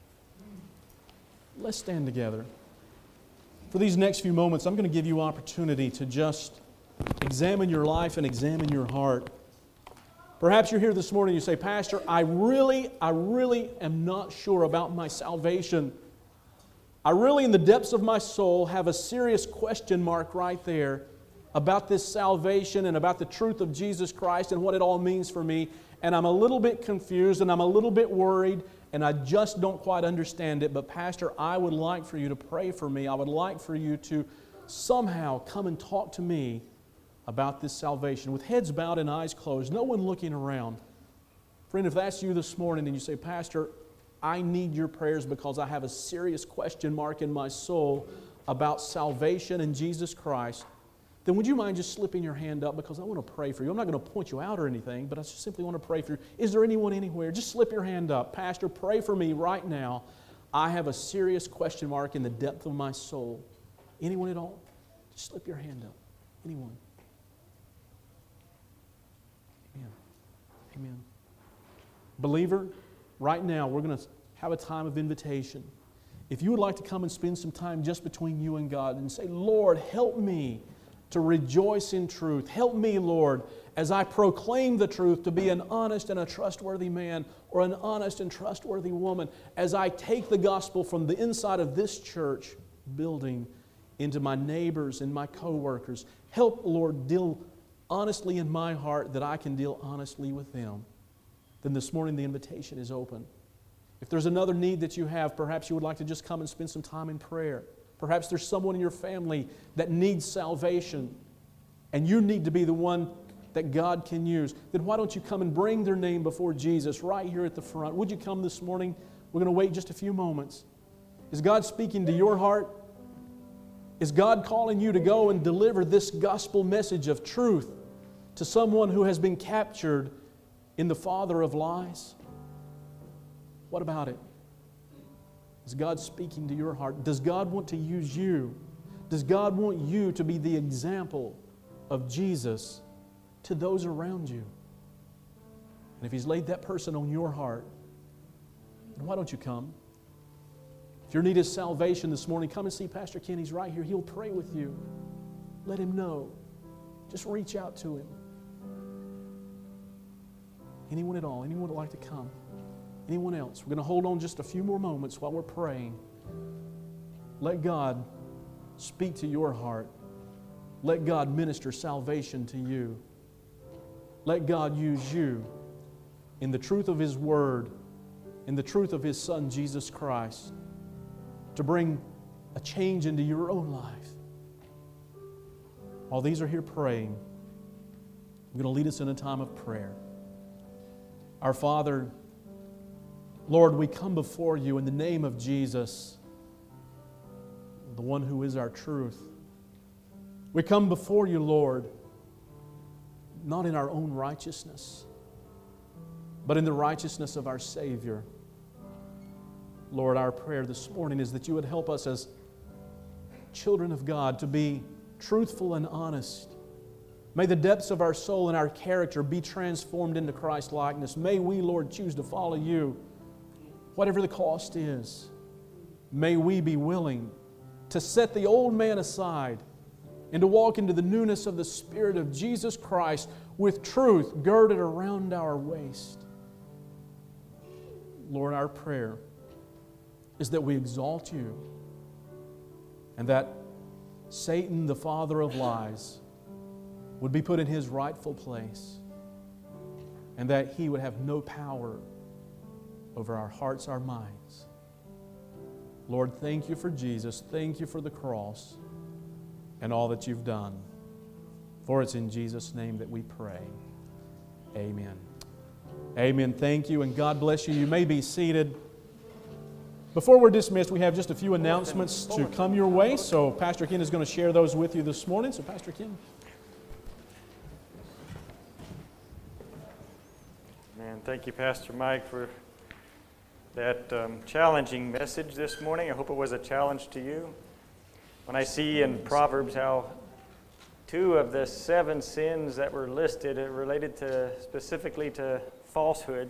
Let's stand together. For these next few moments, I'm going to give you opportunity to just examine your life and examine your heart. Perhaps you're here this morning and you say, Pastor, I really, I really am not sure about my salvation. I really, in the depths of my soul, have a serious question mark right there about this salvation and about the truth of Jesus Christ and what it all means for me. And I'm a little bit confused and I'm a little bit worried and I just don't quite understand it. But Pastor, I would like for you to pray for me. I would like for you to somehow come and talk to me about this salvation. With heads bowed and eyes closed, no one looking around. Friend, if that's you this morning and you say, Pastor, I need your prayers because I have a serious question mark in my soul about salvation in Jesus Christ, then would you mind just slipping your hand up because I want to pray for you. I'm not going to point you out or anything, but I just simply want to pray for you. Is there anyone anywhere? Just slip your hand up. Pastor, pray for me right now. I have a serious question mark in the depth of my soul. Anyone at all? Just slip your hand up. Anyone? Amen. Amen. Believer, right now we're going to have a time of invitation. If you would like to come and spend some time just between you and God and say, Lord, help me to rejoice in truth. Help me, Lord, as I proclaim the truth, to be an honest and a trustworthy man or an honest and trustworthy woman, as I take the gospel from the inside of this church building into my neighbors and my co-workers. Help, Lord, deal honestly in my heart that I can deal honestly with them. Then this morning the invitation is open. If there's another need that you have, perhaps you would like to just come and spend some time in prayer. Perhaps there's someone in your family that needs salvation and you need to be the one that God can use. Then why don't you come and bring their name before Jesus right here at the front? Would you come this morning? We're going to wait just a few moments. Is God speaking to your heart? Is God calling you to go and deliver this gospel message of truth to someone who has been captured in the father of lies? What about it? Is God speaking to your heart? Does God want to use you? Does God want you to be the example of Jesus to those around you? And if He's laid that person on your heart, then why don't you come? If your need is salvation this morning, come and see Pastor Ken. He's right here. He'll pray with you. Let him know. Just reach out to him. Anyone at all? Anyone would like to come? Anyone else? We're going to hold on just a few more moments while we're praying. Let God speak to your heart. Let God minister salvation to you. Let God use you in the truth of His Word, in the truth of His Son, Jesus Christ, to bring a change into your own life. While these are here praying, I'm going to lead us in a time of prayer. Our Father, Lord, we come before You in the name of Jesus, the one who is our truth. We come before You, Lord, not in our own righteousness, but in the righteousness of our Savior. Lord, our prayer this morning is that You would help us as children of God to be truthful and honest. May the depths of our soul and our character be transformed into Christ likeness. May we, Lord, choose to follow You, whatever the cost is. May we be willing to set the old man aside and to walk into the newness of the Spirit of Jesus Christ with truth girded around our waist. Lord, our prayer is that we exalt You and that Satan, the father of lies, would be put in his rightful place, and that he would have no power over our hearts, our minds. Lord, thank You for Jesus. Thank You for the cross and all that You've done. For it's in Jesus' name that we pray. Amen. Amen. Thank you, and God bless you. You may be seated. Before we're dismissed, we have just a few announcements to come your way. So Pastor Ken is going to share those with you this morning. So Pastor Ken. Man, thank you, Pastor Mike, for that um, challenging message this morning. I hope it was a challenge to you. When I see in Proverbs how two of the seven sins that were listed are related to specifically to falsehood,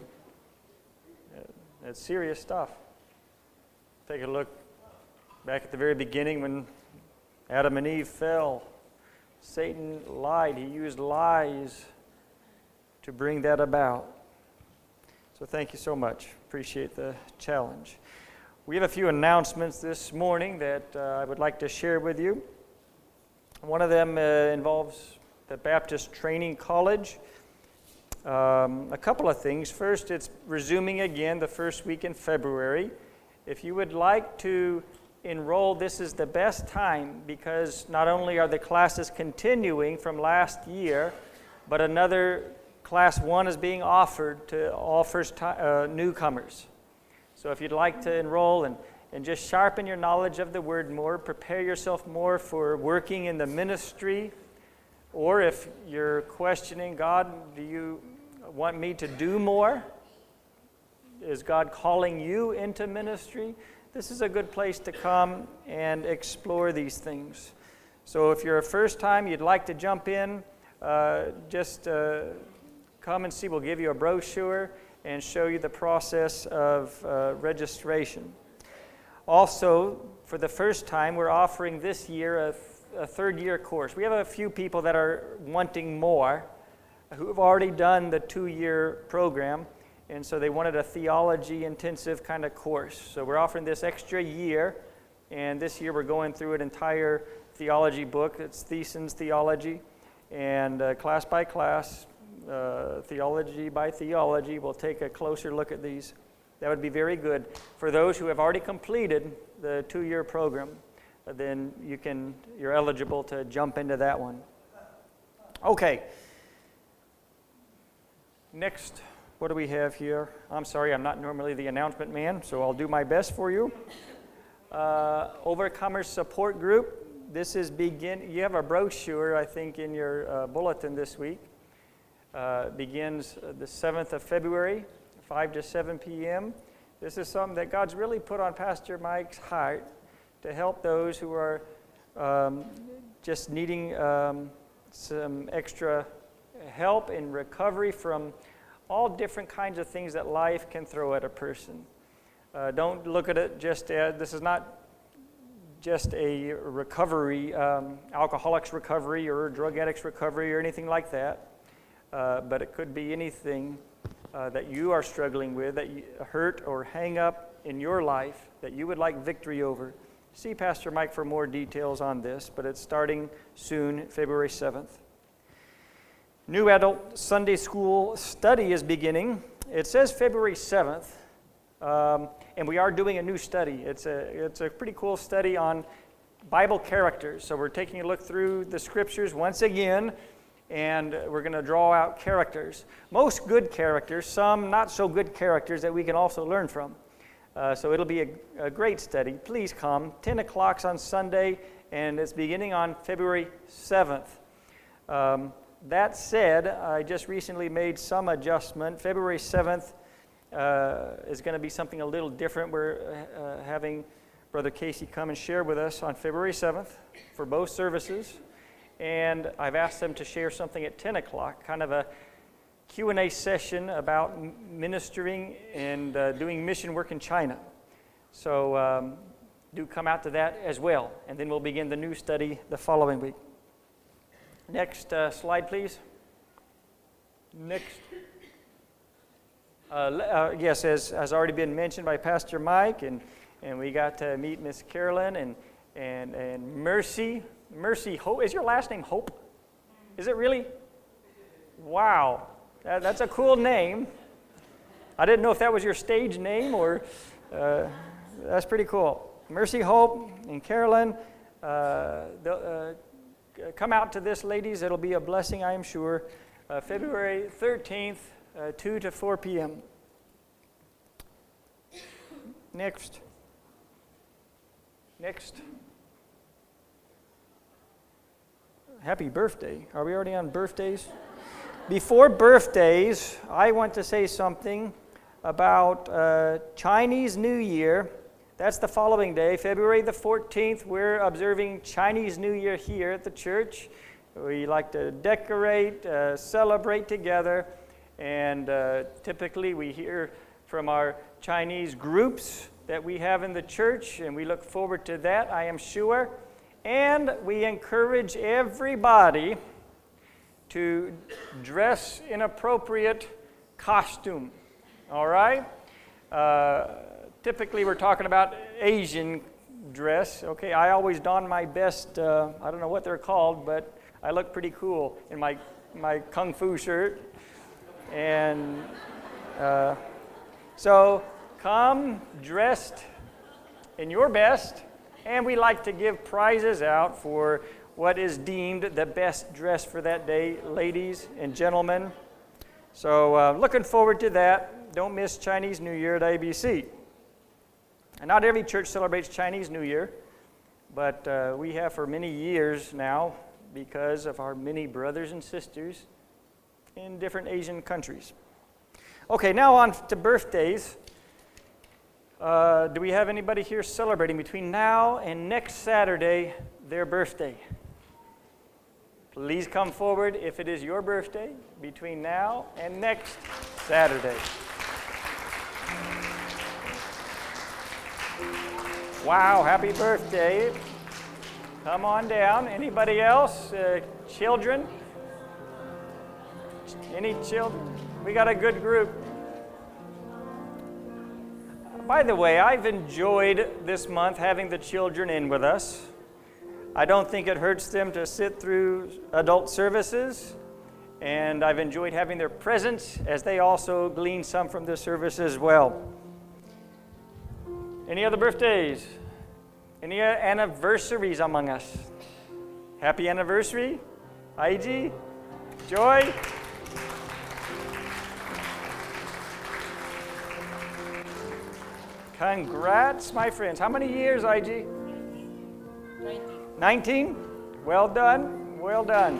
it's serious stuff. Take a look back at the very beginning when Adam and Eve fell. Satan lied. He used lies to bring that about. So thank you so much. Appreciate the challenge. We have a few announcements this morning that uh, I would like to share with you. One of them uh, involves the Baptist Training College. Um, a couple of things. First, it's resuming again the first week in February. If you would like to enroll, this is the best time, because not only are the classes continuing from last year, but another Class one is being offered to all first time, uh, newcomers. So if you'd like to enroll and, and just sharpen your knowledge of the Word more, prepare yourself more for working in the ministry, or if you're questioning, God, do you want me to do more? Is God calling you into ministry? This is a good place to come and explore these things. So if you're a first time, you'd like to jump in, uh, just uh, come and see. We'll give you a brochure and show you the process of uh, registration. Also, for the first time, we're offering this year a, a third year course. We have a few people that are wanting more who have already done the two-year program, and so they wanted a theology intensive kind of course. So we're offering this extra year, and this year we're going through an entire theology book. It's Thiessen's Theology, and uh, class by class, uh, theology by theology, we'll take a closer look at these. That would be very good. For those who have already completed the two-year program, then you can, you're eligible to jump into that one. Okay. Next, what do we have here? I'm sorry, I'm not normally the announcement man, so I'll do my best for you. Uh, Overcomers Support Group. This is begin. You have a brochure, I think, in your uh, bulletin this week. Uh, begins the seventh of February, five to seven p.m. This is something that God's really put on Pastor Mike's heart to help those who are um, just needing um, some extra help in recovery from all different kinds of things that life can throw at a person. Uh, don't look at it just as, this is not just a recovery, um, alcoholics recovery or drug addicts recovery or anything like that, uh, but it could be anything uh, that you are struggling with, that you hurt or hang up in your life that you would like victory over. See Pastor Mike for more details on this, but it's starting soon, February seventh. New Adult Sunday School Study is beginning. It says February seventh, um, and we are doing a new study. It's a, it's a pretty cool study on Bible characters. So we're taking a look through the Scriptures once again, and we're going to draw out characters. Most good characters, some not so good characters that we can also learn from. Uh, so it'll be a, a great study. Please come. ten o'clock on Sunday, and it's beginning on February seventh. Um, that said, I just recently made some adjustment. February seventh uh, is going to be something a little different. We're uh, having Brother Casey come and share with us on February seventh for both services. And I've asked them to share something at ten o'clock, kind of a Q and A session about ministering and uh, doing mission work in China. So um, do come out to that as well. And then we'll begin the new study the following week. Next uh, slide, please. Next. Uh, uh, yes, as has already been mentioned by Pastor Mike, and, and we got to meet Miss Carolyn and, and, and Mercy. Mercy Hope. Is your last name Hope? Is it really? Wow. That, that's a cool name. I didn't know if that was your stage name or... Uh, that's pretty cool. Mercy Hope and Carolyn, uh, uh, come out to this, ladies. It'll be a blessing, I am sure. Uh, February thirteenth, uh, two to four p.m. Next. Next. Happy birthday. Are we already on birthdays? Before birthdays, I want to say something about uh, Chinese New Year. That's the following day, February the fourteenth. We're observing Chinese New Year here at the church. We like to decorate, uh, celebrate together, and uh, typically we hear from our Chinese groups that we have in the church, and we look forward to that, I am sure. And we encourage everybody to dress in appropriate costume, all right? Uh, typically we're talking about Asian dress, okay? I always don my best, uh, I don't know what they're called, but I look pretty cool in my, my Kung Fu shirt. And uh, so come dressed in your best, and we like to give prizes out for what is deemed the best dress for that day, ladies and gentlemen. So uh, looking forward to that. Don't miss Chinese New Year at A B C. And not every church celebrates Chinese New Year, but uh, we have for many years now because of our many brothers and sisters in different Asian countries. Okay, now on to birthdays. Uh, do we have anybody here celebrating between now and next Saturday their birthday? Please come forward if it is your birthday between now and next Saturday. Wow, happy birthday. Come on down. Anybody else? Uh, children? Any children? We got a good group. By the way, I've enjoyed this month having the children in with us. I don't think it hurts them to sit through adult services, and I've enjoyed having their presence as they also glean some from the service as well. Any other birthdays? Any anniversaries among us? Happy anniversary, I G, Joy. Congrats, my friends. How many years, I G? nineteen. nineteen? Well done, well done.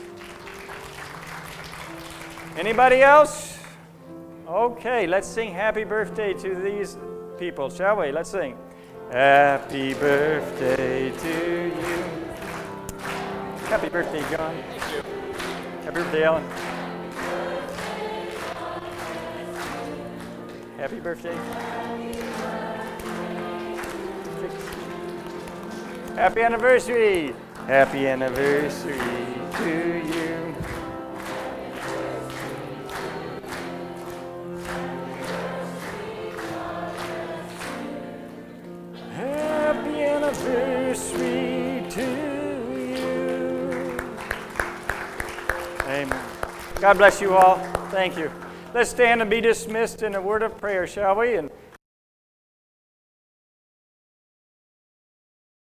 Anybody else? Okay, let's sing happy birthday to these people, shall we? Let's sing. Happy birthday to you. Happy birthday, John. Thank you. Happy birthday, Ellen. Happy birthday. Happy anniversary. Happy anniversary to you. Happy anniversary to you. Amen. God bless you all. Thank you. Let's stand and be dismissed in a word of prayer, shall we? And